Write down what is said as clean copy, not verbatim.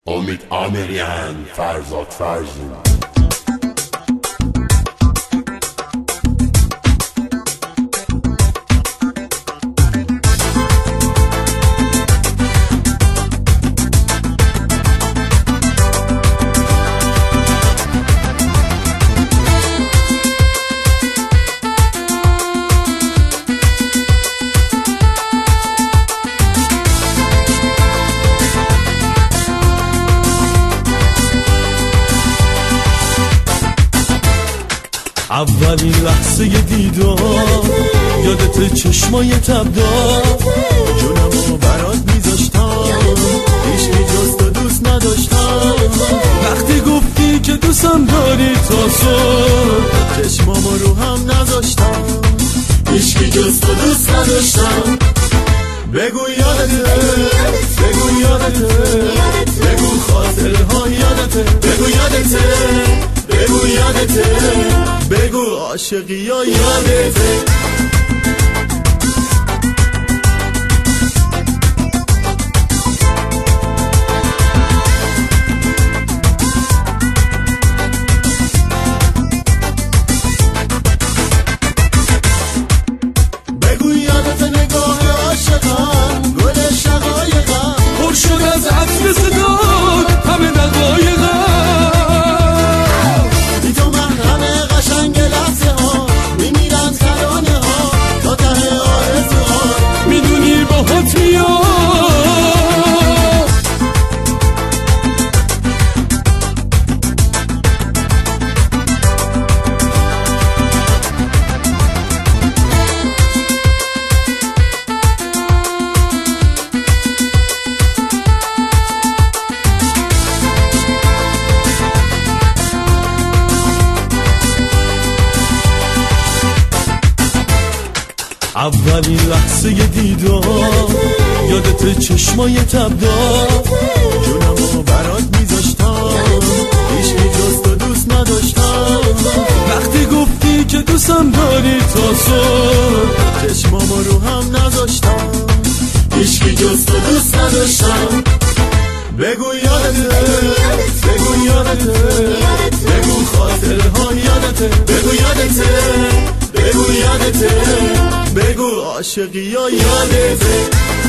امید آمریان، فرزاد فرزین. اولین لحظه دیدار یادت چشمای تبدار جونمو برات میذاشتم هیچکی جز تو دوست نداشتم وقتی گفتی که دوستم داری تا صبح چشمامو رو هم نذاشتم هیچکی جز تو دوست نداشتم بگو یادته بگو یادته بگو خاطرها یادته بگو یادته بگو یادته بگو عاشقی یا یادته بگو یادته نگاه عاشقان گل شقایقم پر شد از عطر صدات همه دقایقم اولین لحظه دیدار یادت چشمای تبدار جونمو برات میذاشتم هیچکی جز تو دوست نداشتم وقتی گفتی که دوستم داری تا صبح چشمامو رو هم نذاشتم هیچکی جز تو دوست نداشتم بگو یادته بگو یادته بگو خاطرها یادته بگو یادته بگو یادته بگو عاشقی یا یادته